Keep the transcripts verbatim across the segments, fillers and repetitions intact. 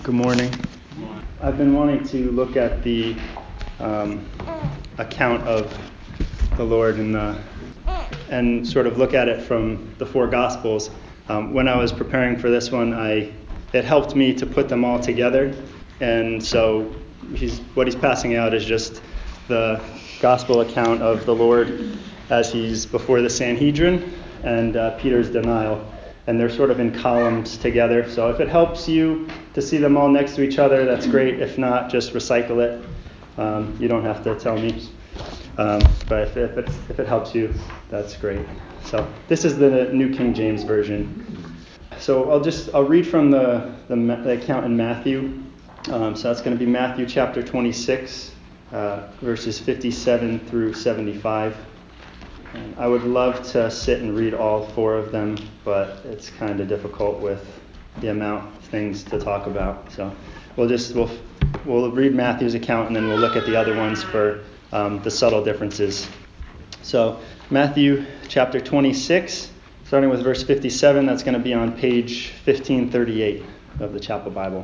Good morning. I've been wanting to look at the um, account of the Lord in the, and sort of look at it from the four Gospels. Um, when I was preparing for this one, I it helped me to put them all together. And so he's, what he's passing out is just the Gospel account of the Lord as he's before the Sanhedrin and uh, Peter's denial. And they're sort of in columns together. So if it helps you to see them all next to each other, that's great. If not, just recycle it. Um, you don't have to tell me. Um, but if, if, it, if it helps you, that's great. So this is the New King James Version. So I'll just I'll read from the, the, the account in Matthew. Um, so that's going to be Matthew chapter twenty-six, uh, verses fifty-seven through seventy-five. And I would love to sit and read all four of them, but it's kind of difficult with the amount of things to talk about. So we'll just we'll we'll read Matthew's account and then we'll look at the other ones for um, the subtle differences. So Matthew chapter twenty-six, starting with verse fifty-seven. That's going to be on page fifteen thirty-eight of the Chapel Bible.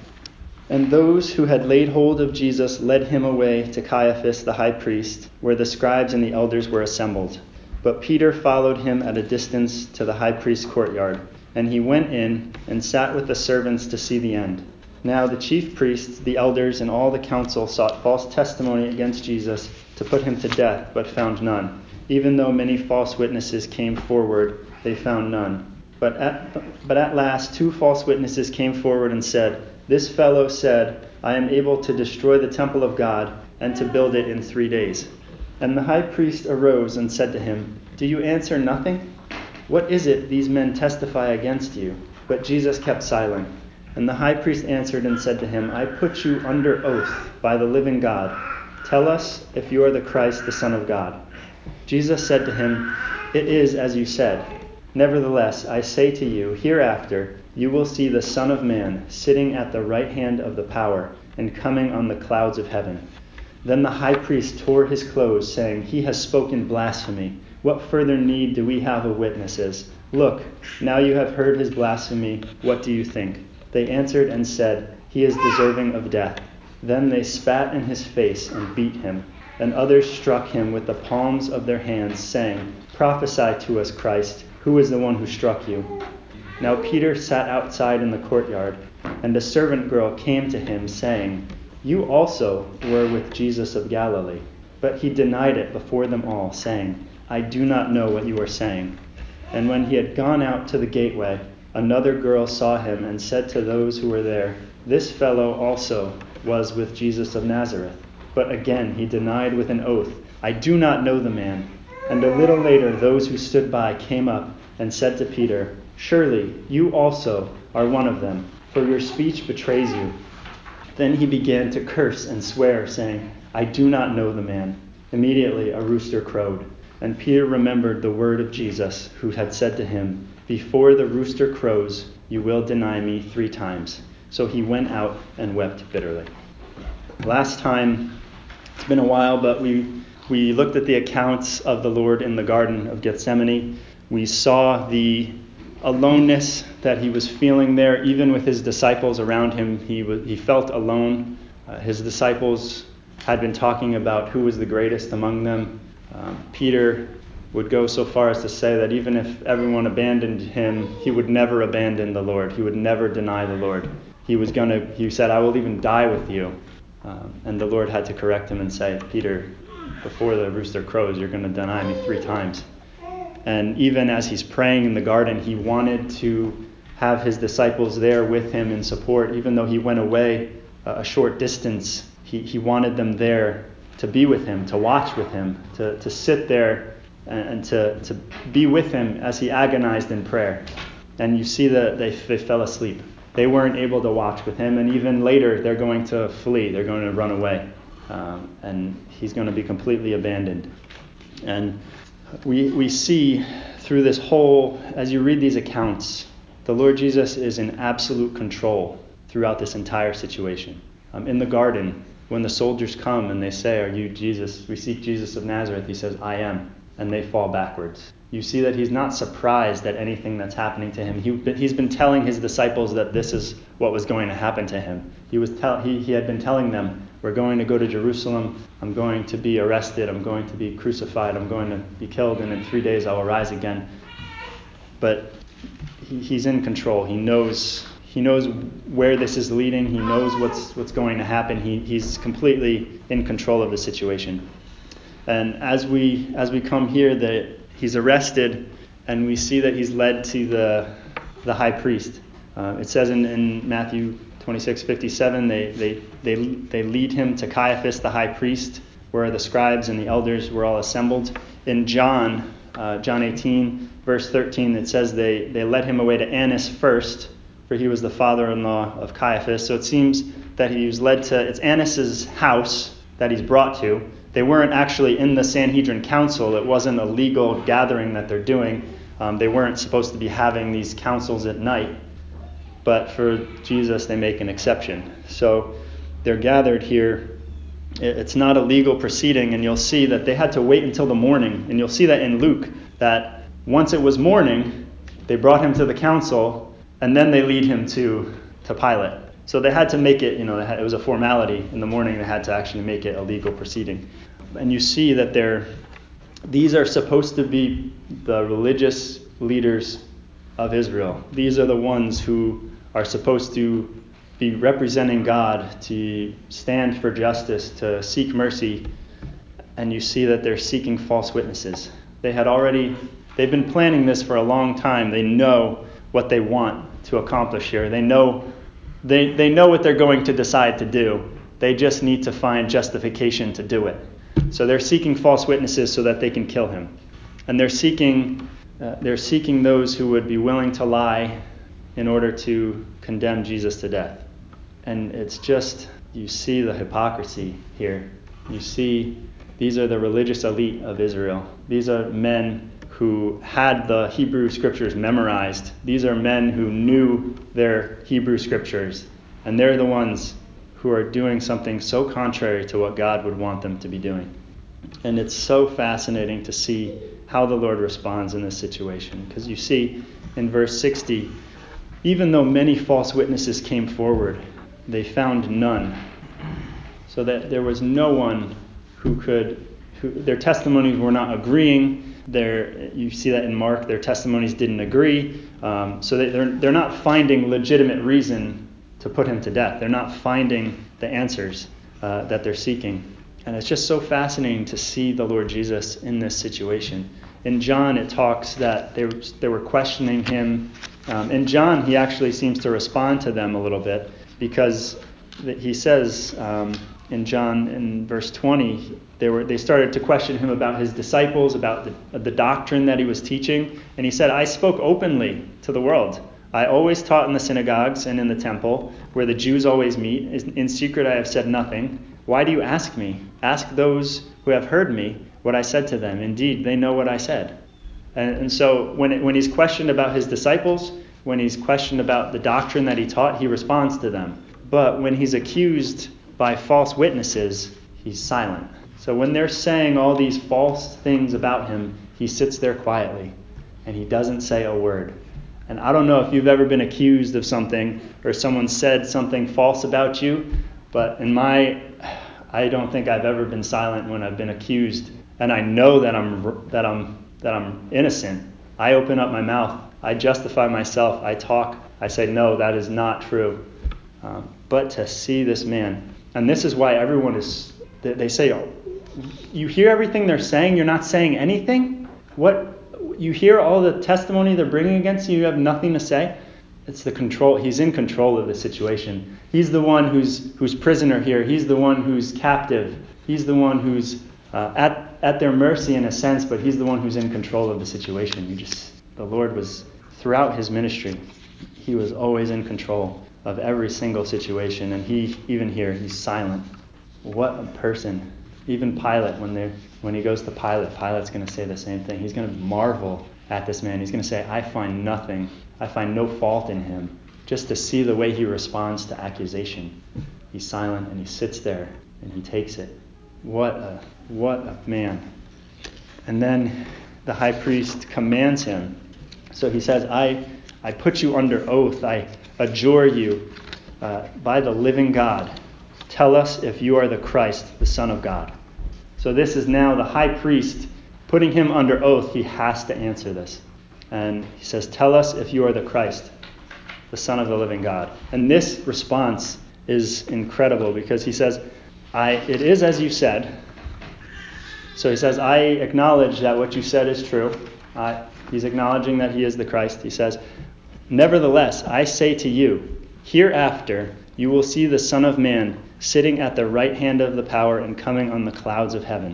And those who had laid hold of Jesus led him away to Caiaphas the high priest, where the scribes and the elders were assembled. But Peter followed him at a distance to the high priest's courtyard, and he went in and sat with the servants to see the end. Now the chief priests, the elders, and all the council sought false testimony against Jesus to put him to death, but found none. Even though many false witnesses came forward, they found none. But at, but at last two false witnesses came forward and said, "This fellow said, I am able to destroy the temple of God and to build it in three days. And the high priest arose and said to him, Do you answer nothing? What is it these men testify against you? But Jesus kept silent. And the high priest answered and said to him, I put you under oath by the living God. Tell us if you are the Christ, the Son of God. Jesus said to him, It is as you said. Nevertheless, I say to you, hereafter you will see the Son of Man sitting at the right hand of the power and coming on the clouds of heaven. Then the high priest tore his clothes, saying, He has spoken blasphemy. What further need do we have of witnesses? Look, now you have heard his blasphemy. What do you think? They answered and said, He is deserving of death. Then they spat in his face and beat him. And others struck him with the palms of their hands, saying, Prophesy to us, Christ. Who is the one who struck you? Now Peter sat outside in the courtyard, and a servant girl came to him, saying, You also were with Jesus of Galilee. But he denied it before them all, saying, I do not know what you are saying. And when he had gone out to the gateway, another girl saw him and said to those who were there, This fellow also was with Jesus of Nazareth. But again he denied with an oath, I do not know the man. And a little later those who stood by came up and said to Peter, Surely you also are one of them, for your speech betrays you. Then he began to curse and swear, saying, I do not know the man. Immediately a rooster crowed, and Peter remembered the word of Jesus, who had said to him, Before the rooster crows, you will deny me three times. So he went out and wept bitterly. Last time, it's been a while, but we we looked at the accounts of the Lord in the Garden of Gethsemane. We saw the aloneness that he was feeling there, even with his disciples around him. He was, he felt alone. Uh, his disciples had been talking about who was the greatest among them. Um, Peter would go so far as to say that even if everyone abandoned him, he would never abandon the Lord. He would never deny the Lord. He was going to. He said, "I will even die with you." Um, and the Lord had to correct him and say, "Peter, before the rooster crows, you're going to deny me three times." And even as he's praying in the garden, he wanted to have his disciples there with him in support. Even though he went away a short distance, he, he wanted them there to be with him, to watch with him, to, to sit there and, and to, to be with him as he agonized in prayer. And you see that they, they fell asleep. They weren't able to watch with him. And even later, they're going to flee. They're going to run away. Um, and he's going to be completely abandoned. And we we see through this whole, as you read these accounts, the Lord Jesus is in absolute control throughout this entire situation. Um, in the garden, when the soldiers come and they say, Are you Jesus? We seek Jesus of Nazareth. He says, I am. And they fall backwards. You see that he's not surprised at anything that's happening to him. He, he's been telling his disciples that this is what was going to happen to him. He was tell, he, he had been telling them, we're going to go to Jerusalem. I'm going to be arrested. I'm going to be crucified. I'm going to be killed. And in three days I will rise again. But he, he's in control. He knows he knows where this is leading. He knows what's what's going to happen. He, he's completely in control of the situation. And as we as we come here, that he's arrested, and we see that he's led to the the high priest. Uh, it says in, in Matthew twenty-six fifty-seven, they, they they they lead him to Caiaphas, the high priest, where the scribes and the elders were all assembled. In John, uh, John eighteen, verse thirteen, it says they, they led him away to Annas first, for he was the father-in-law of Caiaphas. So it seems that he was led to, it's Annas's house that he's brought to. They weren't actually in the Sanhedrin council. It wasn't a legal gathering that they're doing. Um, they weren't supposed to be having these councils at night. But for Jesus, they make an exception. So they're gathered here. It's not a legal proceeding, and you'll see that they had to wait until the morning. And you'll see that in Luke, that once it was morning, they brought him to the council, and then they lead him to, to Pilate. So they had to make it, you know, it was a formality. In the morning, they had to actually make it a legal proceeding. And you see that they're, these are supposed to be the religious leaders of Israel. These are the ones who are supposed to be representing God, to stand for justice, to seek mercy. And you see that they're seeking false witnesses. They had already, they've been planning this for a long time. They know what they want to accomplish here. They know They they know what they're going to decide to do. They just need to find justification to do it. So they're seeking false witnesses so that they can kill him. And they're seeking uh, they're seeking those who would be willing to lie in order to condemn Jesus to death. And it's just, you see the hypocrisy here. You see, these are the religious elite of Israel. These are men who had the Hebrew scriptures memorized. These are men who knew their Hebrew scriptures. And they're the ones who are doing something so contrary to what God would want them to be doing. And it's so fascinating to see how the Lord responds in this situation. Because you see in verse sixty, even though many false witnesses came forward, they found none. So that there was no one who could, who, their testimonies were not agreeing. Their, you see that in Mark, their testimonies didn't agree. Um, so they, they're they're not finding legitimate reason to put him to death. They're not finding the answers uh, that they're seeking. And it's just so fascinating to see the Lord Jesus in this situation. In John, it talks that they, they were questioning him. Um, in John, he actually seems to respond to them a little bit, because he says um, in John, in verse twenty, they were they started to question him about his disciples, about the, the doctrine that he was teaching. And he said, I spoke openly to the world. I always taught in the synagogues and in the temple, where the Jews always meet. In secret I have said nothing. Why do you ask me? Ask those who have heard me what I said to them. Indeed, they know what I said. And, and so when it, when he's questioned about his disciples, when he's questioned about the doctrine that he taught, he responds to them. But when he's accused by false witnesses, he's silent. So when they're saying all these false things about him, he sits there quietly and he doesn't say a word. And I don't know if you've ever been accused of something or someone said something false about you, but in my, I don't think I've ever been silent when I've been accused, and I know that I'm that I'm that I'm innocent. I open up my mouth, I justify myself, I talk, I say no, that is not true. Um, but to see this man, and this is why everyone is, they say, oh, you hear everything they're saying, you're not saying anything? What? You hear all the testimony they're bringing against you, you have nothing to say? It's the control. He's in control of the situation. He's the one who's who's prisoner here. He's the one who's captive. He's the one who's uh, at at their mercy in a sense, but he's the one who's in control of the situation. You just, the Lord was, throughout his ministry, he was always in control of every single situation, and he, even here, he's silent. What a person. Even Pilate, when they when he goes to Pilate, Pilate's going to say the same thing. He's going to marvel at this man. He's going to say, I find nothing. I find no fault in him. Just to see the way he responds to accusation. He's silent and he sits there and he takes it. What a what a man. And then the high priest commands him. So he says, I, I put you under oath. I adjure you uh, by the living God. Tell us if you are the Christ, the Son of God. So this is now the high priest putting him under oath. He has to answer this. And he says, tell us if you are the Christ, the Son of the living God. And this response is incredible because he says, I, it is as you said. So he says, I acknowledge that what you said is true. I, he's acknowledging that he is the Christ. He says, nevertheless, I say to you, hereafter you will see the Son of Man sitting at the right hand of the power and coming on the clouds of heaven.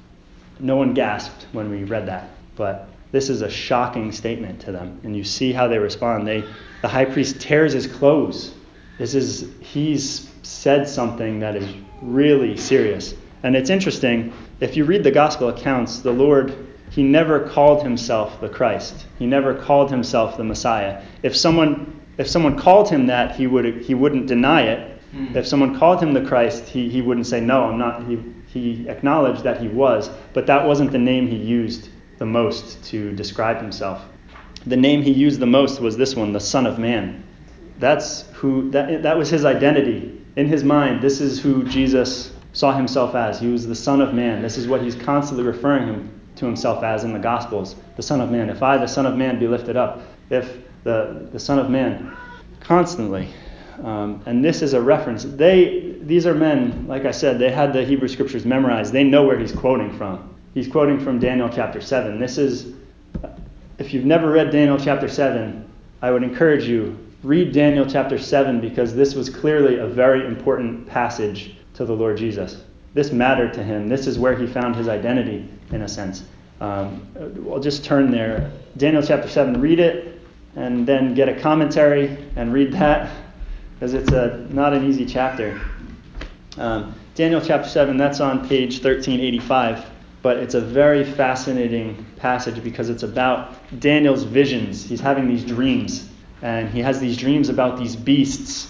No one gasped when we read that, but this is a shocking statement to them. And you see how they respond. They, the high priest tears his clothes. This is, he's said something that is really serious. And it's interesting, if you read the gospel accounts, the Lord, he never called himself the Christ. He never called himself the Messiah. If someone if someone called him that, he would he wouldn't deny it. Mm. If someone called him the Christ, he, he wouldn't say, no, I'm not. He he acknowledged that he was, but that wasn't the name he used the most to describe himself. The name he used the most was this one, the Son of Man. That's who that that was his identity. In his mind, this is who Jesus saw himself as. He was the Son of Man. This is what he's constantly referring him to himself as in the Gospels. The Son of Man. If I, the Son of Man, be lifted up. If the, the Son of Man. Constantly. Um, and this is a reference. They, these are men, like I said, they had the Hebrew Scriptures memorized. They know where he's quoting from. He's quoting from Daniel chapter seven. This is, if you've never read Daniel chapter seven, I would encourage you, read Daniel chapter seven because this was clearly a very important passage to the Lord Jesus. This mattered to him. This is where he found his identity, in a sense. Um, I'll just turn there. Daniel chapter seven, read it, and then get a commentary and read that, because it's a not an easy chapter. Um, Daniel chapter seven, that's on page thirteen eighty-five, but it's a very fascinating passage because it's about Daniel's visions. He's having these dreams, and he has these dreams about these beasts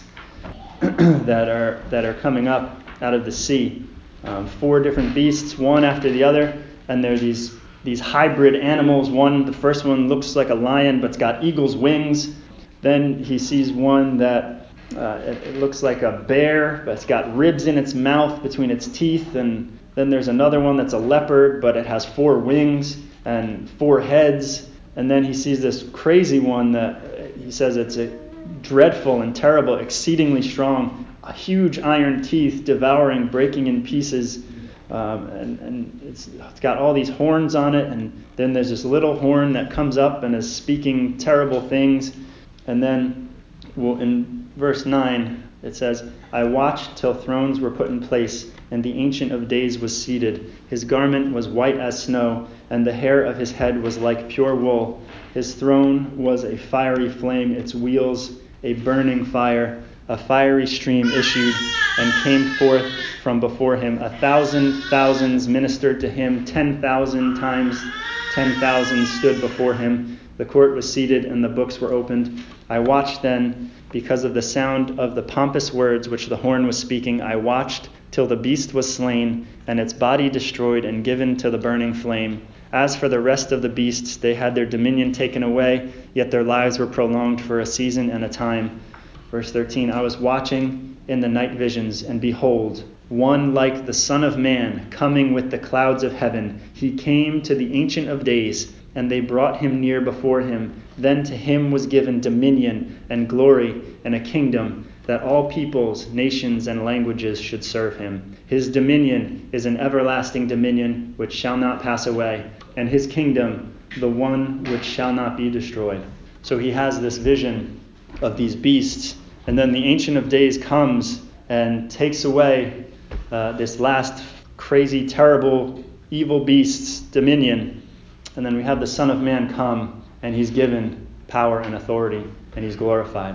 that are that are coming up out of the sea. Um, four different beasts, one after the other, and they're these these hybrid animals. One, the first one looks like a lion, but it's got eagle's wings. Then he sees one that uh, it, it looks like a bear, but it's got ribs in its mouth between its teeth. And then there's another one that's a leopard, but it has four wings and four heads. And then he sees this crazy one that he says it's a dreadful and terrible, exceedingly strong, huge iron teeth, devouring, breaking in pieces. Um, and and it's, it's got all these horns on it, and then there's this little horn that comes up and is speaking terrible things. And then well, in verse nine, it says, I watched till thrones were put in place, and the Ancient of Days was seated. His garment was white as snow, and the hair of his head was like pure wool. His throne was a fiery flame, its wheels a burning fire. A fiery stream issued and came forth from before him. A thousand thousands ministered to him. Ten thousand times ten thousand stood before him. The court was seated and the books were opened. I watched then, because of the sound of the pompous words which the horn was speaking, I watched till the beast was slain and its body destroyed and given to the burning flame. As for the rest of the beasts, they had their dominion taken away, yet their lives were prolonged for a season and a time. Verse thirteen, I was watching in the night visions, and behold, one like the Son of Man coming with the clouds of heaven. He came to the Ancient of Days, and they brought him near before him. Then to him was given dominion and glory and a kingdom, that all peoples, nations, and languages should serve him. His dominion is an everlasting dominion which shall not pass away, and his kingdom the one which shall not be destroyed. So he has this vision of these beasts. And then the Ancient of Days comes and takes away uh, this last crazy, terrible, evil beast's dominion. And then we have the Son of Man come, and he's given power and authority, and he's glorified.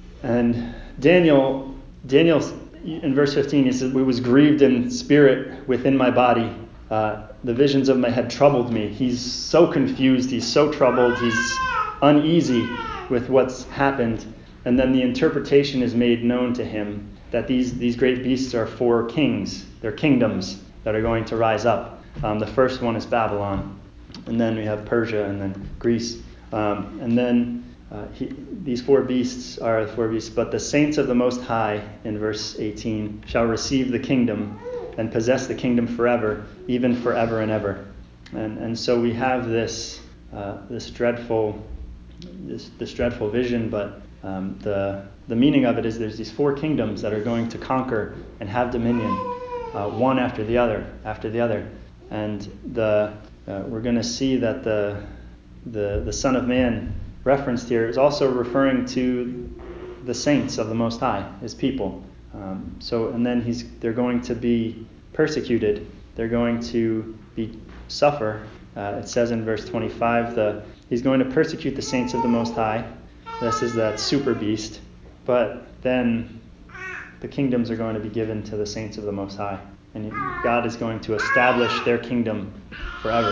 And Daniel, Daniel in verse fifteen, he says, we was grieved in spirit within my body. Uh, the visions of my head troubled me. He's so confused. He's so troubled. He's uneasy with what's happened. And then the interpretation is made known to him that these, these great beasts are four kings. They're kingdoms that are going to rise up. Um, the first one is Babylon. and then we have Persia, and then Greece. Um, and then uh, he, these four beasts are the four beasts. But the saints of the Most High, in verse eighteen, shall receive the kingdom and possess the kingdom forever, even forever and ever. And and so we have this uh, this dreadful this this dreadful vision, but um, the the meaning of it is there's these four kingdoms that are going to conquer and have dominion, uh, one after the other, after the other. And the uh, we're going to see that the the the Son of Man referenced here is also referring to the saints of the Most High, his people. Um, so and then he's they're going to be persecuted. They're going to be suffer. Uh, it says in verse twenty-five, the he's going to persecute the saints of the Most High. This is that super beast. But then the kingdoms are going to be given to the saints of the Most High. And God is going to establish their kingdom forever.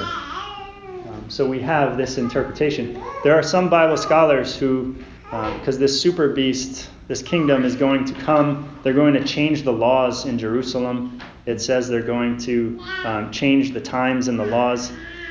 Um, so we have this interpretation. There are some Bible scholars who, because um, this super beast, this kingdom is going to come, they're going to change the laws in Jerusalem. It says they're going to um, change the times and the laws.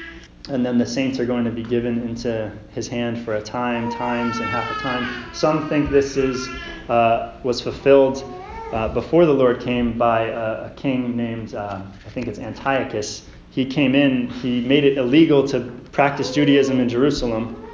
And then the saints are going to be given into his hand for a time, times, and half a time. Some think this is uh, was fulfilled uh, before the Lord came by a, a king named, uh, I think it's Antiochus. He came in, he made it illegal to practice Judaism in Jerusalem.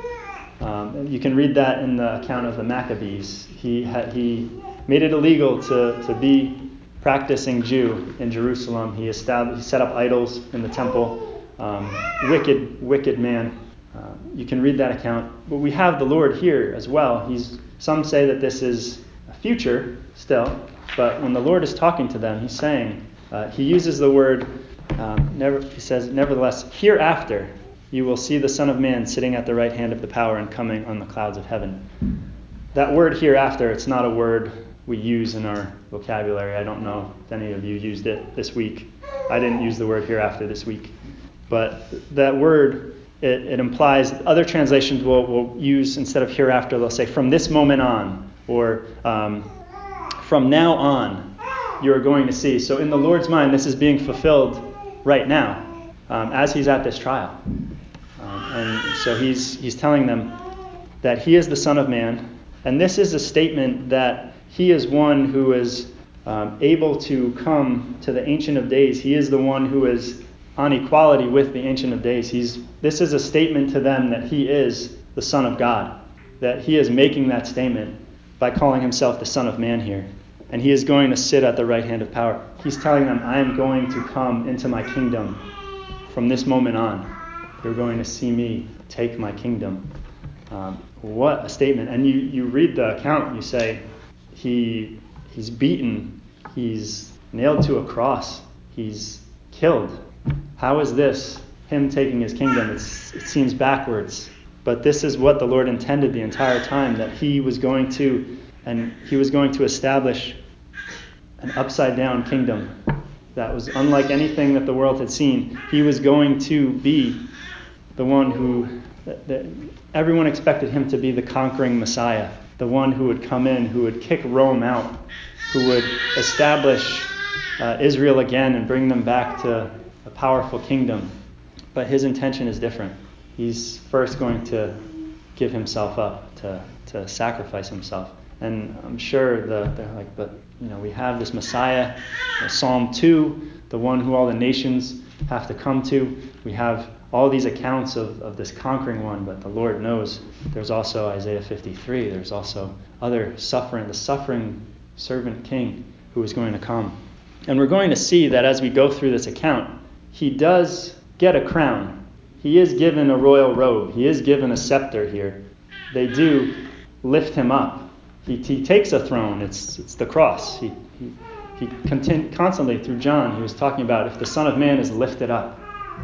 Um, you can read that in the account of the Maccabees. He had, he made it illegal to, to be practicing Jew in Jerusalem. He established, he set up idols in the temple. Um, wicked, wicked man. Uh, you can read that account. But we have the Lord here as well. He's. Some say that this is a future still, but when the Lord is talking to them, he's saying, uh, he uses the word, um, never. He says, nevertheless, hereafter you will see the Son of Man sitting at the right hand of the power and coming on the clouds of heaven. That word hereafter, it's not a word we use in our vocabulary. I don't know if any of you used it this week. I didn't use the word hereafter this week. But that word, it, it implies, other translations will, will use, instead of hereafter, they'll say from this moment on, or um, from now on, you're going to see. So in the Lord's mind, this is being fulfilled right now, um, as he's at this trial. Um, and so he's he's telling them that he is the Son of Man, and this is a statement that he is one who is um, able to come to the Ancient of Days. He is the one who is on equality with the Ancient of Days. He's. This is a statement to them that he is the Son of God, that he is making that statement by calling himself the Son of Man here. And he is going to sit at the right hand of power. He's telling them, I am going to come into my kingdom from this moment on. You're going to see me take my kingdom. Um, what a statement. And you, you read the account and you say, he he's beaten, he's nailed to a cross, he's killed. How is this him taking his kingdom? It's, it seems backwards. But this is what the Lord intended the entire time, that he was going to, and he was going to establish an upside down kingdom that was unlike anything that the world had seen. He was going to be the one who, that, that everyone expected him to be the conquering Messiah, the one who would come in, who would kick Rome out, who would establish uh, Israel again and bring them back to a powerful kingdom. But his intention is different. He's first going to give himself up, to, to sacrifice himself. And I'm sure the, they're like, but you know, we have this Messiah, Psalm two, the one who all the nations have to come to. We have all these accounts of, of this conquering one, but the Lord knows there's also Isaiah fifty-three. There's also other suffering, the suffering servant king who is going to come. And we're going to see that as we go through this account, he does get a crown. He is given a royal robe. He is given a scepter here. They do lift him up. He, he takes a throne. It's it's the cross. He he, he continu- constantly through John, he was talking about if the Son of Man is lifted up.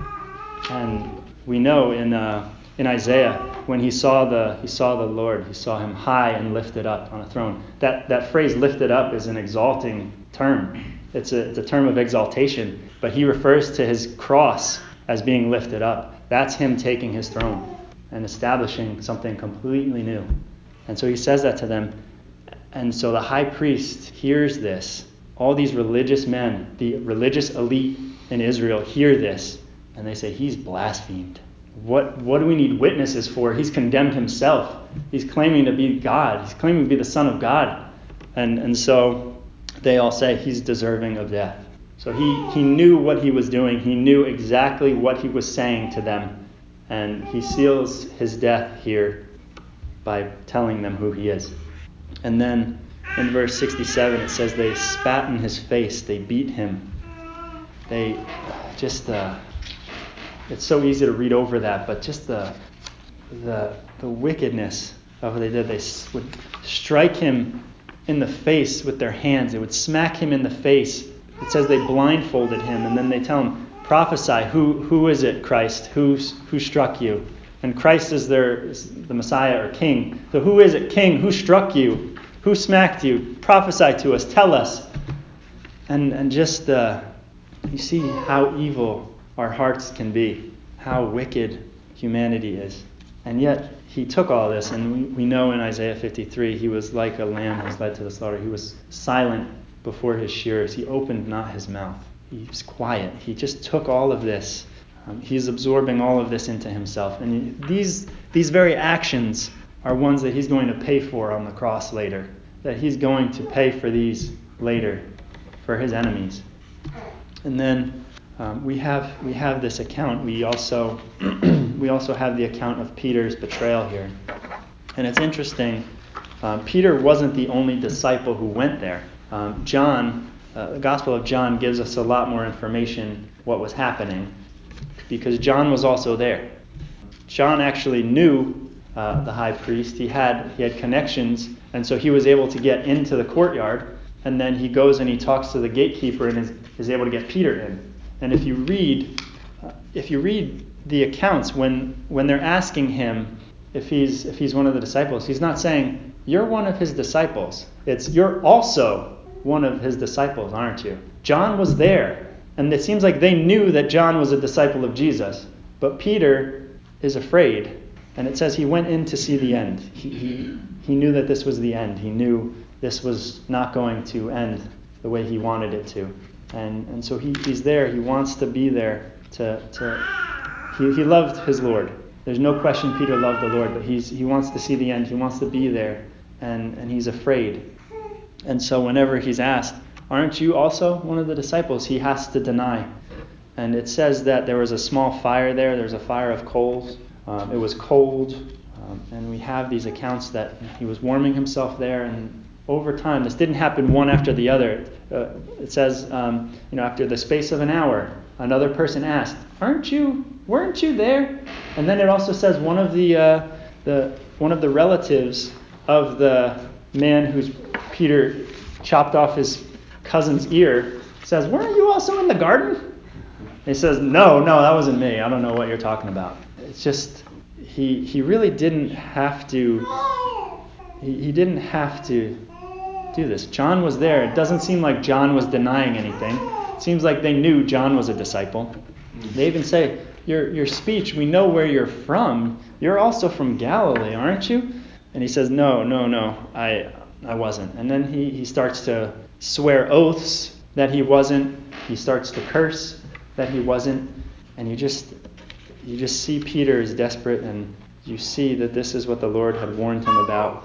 And we know in uh, in Isaiah when he saw the he saw the Lord, he saw him high and lifted up on a throne. That that phrase "lifted up" is an exalting term. It's a it's a term of exaltation. But he refers to his cross as being lifted up. That's him taking his throne and establishing something completely new. And so he says that to them. And so the high priest hears this. All these religious men, the religious elite in Israel hear this. And they say, he's blasphemed. what what do we need witnesses for? He's condemned himself. He's claiming to be God. He's claiming to be the Son of God. And and so they all say he's deserving of death. So he, he knew what he was doing. He knew exactly what he was saying to them. And he seals his death here by telling them who he is. And then in verse sixty-seven it says they spat in his face. They beat him. They just... Uh, It's so easy to read over that, but just the the the wickedness of what they did. They would strike him in the face with their hands. They would smack him in the face. It says they blindfolded him, and then they tell him, prophesy, who who is it, Christ? Who's, who struck you? And Christ is their is the Messiah or King. So who is it, King? Who struck you? Who smacked you? Prophesy to us. Tell us. And, and just, uh, you see how evil our hearts can be, how wicked humanity is. And yet he took all this, and we, we know in Isaiah fifty-three, he was like a lamb who was led to the slaughter. He was silent before his shearers. He opened not his mouth. He was quiet. He just took all of this. Um, he's absorbing all of this into himself. And he, these these very actions are ones that he's going to pay for on the cross later. That he's going to pay for these later for his enemies. And then Um, we have we have this account. We also we also have the account of Peter's betrayal here, and it's interesting. Um, Peter wasn't the only disciple who went there. Um, John, uh, the Gospel of John, gives us a lot more information what was happening, because John was also there. John actually knew uh, the high priest. He had he had connections, and so he was able to get into the courtyard. And then he goes and he talks to the gatekeeper and is, is able to get Peter in. And if you read, uh, if you read the accounts, when when they're asking him if he's if he's one of the disciples, he's not saying you're one of his disciples. It's you're also one of his disciples, aren't you? John was there, and it seems like they knew that John was a disciple of Jesus. But Peter is afraid, and it says he went in to see the end. He he, he knew that this was the end. He knew this was not going to end the way he wanted it to. And and so he, he's there. He wants to be there to to he, he loved his Lord. There's no question Peter loved the Lord, but he's he wants to see the end. He wants to be there, and, and he's afraid. And so whenever he's asked, aren't you also one of the disciples? He has to deny. And it says that there was a small fire there. There's a fire of coals. Um, it was cold. Um, and we have these accounts that he was warming himself there, and over time, this didn't happen one after the other. Uh, it says, um, you know, after the space of an hour, another person asked, "Aren't you? Weren't you there?" And then it also says one of the uh, the one of the relatives of the man who's Peter chopped off his cousin's ear says, "Weren't you also in the garden?" And he says, "No, no, that wasn't me. I don't know what you're talking about." It's just he he really didn't have to. He, he didn't have to. do this. John was there. It doesn't seem like John was denying anything. It seems like they knew John was a disciple. They even say, your your speech, we know where you're from. You're also from Galilee, aren't you? And he says, no, no, no, I I wasn't. And then he, he starts to swear oaths that he wasn't. He starts to curse that he wasn't. And you just you just see Peter is desperate, and you see that this is what the Lord had warned him about.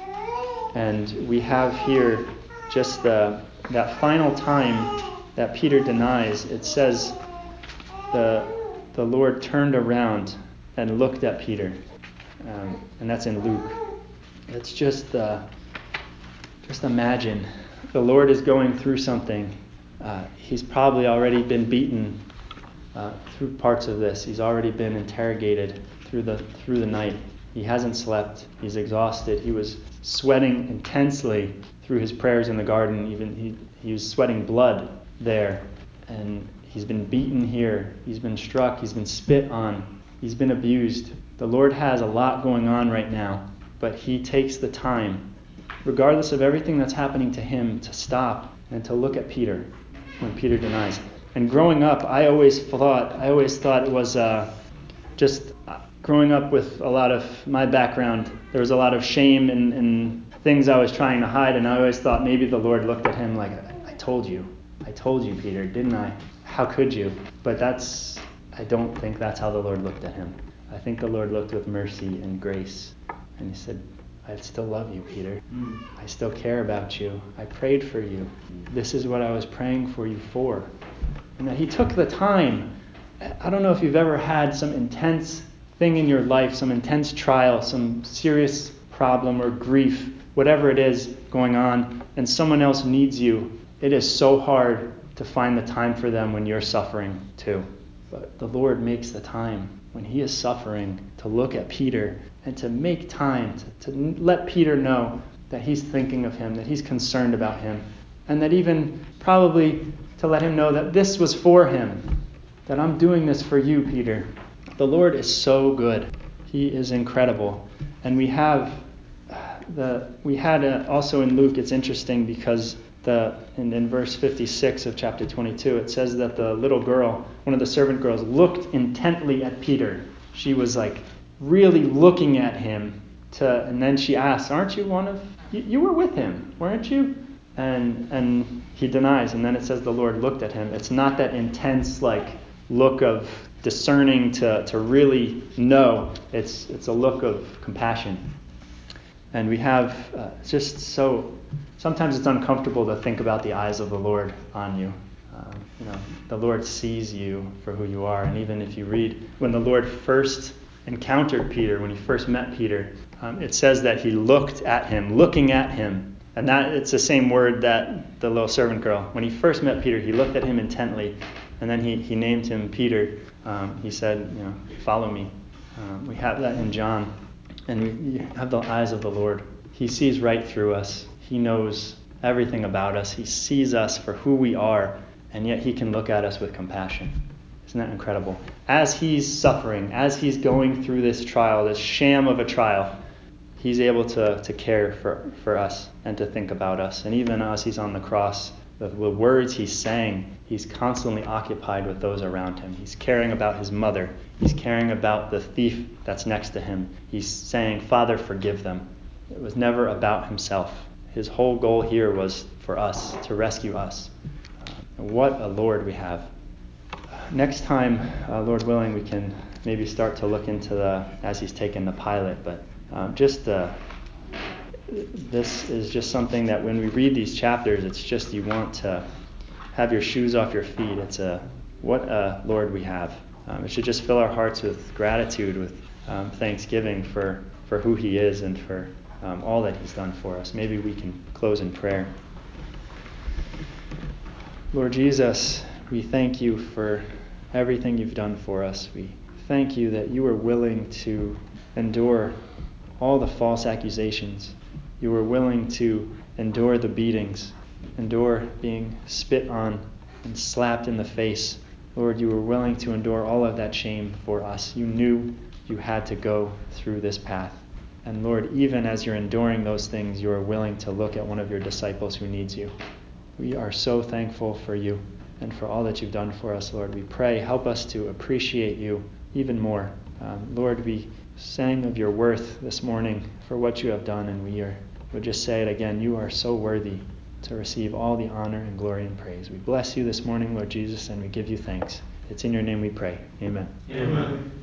And we have here just the, that final time that Peter denies. It says the the Lord turned around and looked at Peter, um, and that's in Luke. It's just uh, just imagine the Lord is going through something. Uh, he's probably already been beaten uh, through parts of this. He's already been interrogated through the through the night. He hasn't slept. He's exhausted. He was sweating intensely through his prayers in the garden. Even he, he was sweating blood there. And he's been beaten here. He's been struck. He's been spit on. He's been abused. The Lord has a lot going on right now. But he takes the time, regardless of everything that's happening to him, to stop and to look at Peter when Peter denies. And growing up, I always thought, I always thought it was uh, just... Growing up with a lot of my background, there was a lot of shame and, and things I was trying to hide, and I always thought maybe the Lord looked at him like, I told you, I told you, Peter, didn't I? How could you? But that's, I don't think that's how the Lord looked at him. I think the Lord looked with mercy and grace, and he said, I still love you, Peter. Mm. I still care about you. I prayed for you. This is what I was praying for you for. And that he took the time. I don't know if you've ever had some intense thing in your life, some intense trial, some serious problem or grief, whatever it is going on, and someone else needs you. It is so hard to find the time for them when you're suffering too. But the Lord makes the time when he is suffering to look at Peter and to make time to, to let Peter know that he's thinking of him, that he's concerned about him, and that even probably to let him know that this was for him, that I'm doing this for you, Peter. The Lord is so good. He is incredible. And we have the we had a, also in Luke, it's interesting because the in, in verse fifty-six of chapter twenty-two, it says that the little girl, one of the servant girls, looked intently at Peter. She was like really looking at him, to, and then she asked, aren't you one of, you, you were with him, weren't you? And and he denies, and then it says the Lord looked at him. It's not that intense like look of discerning to, to really know. It's it's a look of compassion. And we have uh, just so, sometimes it's uncomfortable to think about the eyes of the Lord on you. Um, you know, the Lord sees you for who you are. And even if you read, when the Lord first encountered Peter, when he first met Peter, um, it says that he looked at him, looking at him. And that it's the same word that the little servant girl, when he first met Peter, he looked at him intently. And then he, he named him Peter. Um, he said, you know, follow me. Um, we have that in John. And we have the eyes of the Lord. He sees right through us. He knows everything about us. He sees us for who we are, and yet he can look at us with compassion. Isn't that incredible? As he's suffering, as he's going through this trial, this sham of a trial, he's able to, to care for, for us and to think about us. And even as he's on the cross, the, the words he's saying, he's constantly occupied with those around him. He's caring about his mother. He's caring about the thief that's next to him. He's saying, Father, forgive them. It was never about himself. His whole goal here was for us, to rescue us. Uh, what a Lord we have. Next time, uh, Lord willing, we can maybe start to look into the, as he's taken the pilot, but um, just the, this is just something that when we read these chapters, it's just you want to have your shoes off your feet. It's a, what a Lord we have. Um, it should just fill our hearts with gratitude, with um, thanksgiving for, for who he is and for um, all that he's done for us. Maybe we can close in prayer. Lord Jesus, we thank you for everything you've done for us. We thank you that you were willing to endure all the false accusations. You were willing to endure the beatings, endure being spit on and slapped in the face. Lord, you were willing to endure all of that shame for us. You knew you had to go through this path. And Lord, even as you're enduring those things, you are willing to look at one of your disciples who needs you. We are so thankful for you and for all that you've done for us, Lord. We pray, help us to appreciate you even more. Um, Lord, we sang of your worth this morning for what you have done, and we are, would just say it again, you are so worthy to receive all the honor and glory and praise. We bless you this morning, Lord Jesus, and we give you thanks. It's in your name we pray. Amen. Amen.